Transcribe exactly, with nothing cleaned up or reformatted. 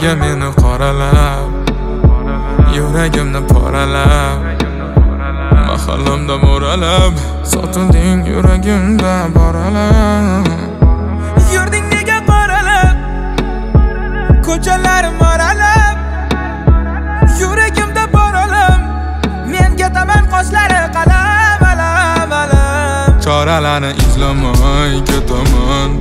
nega meni qoralab, yuragimni poralab, mahallamda mo'ralab, sotilding yuragimda boralab. Yurding nega qoralab, ko'chalarim oralab, yuragimda boralab, men ketaman qoshlari qalam alam alam. Choralarni izlamay ketaman,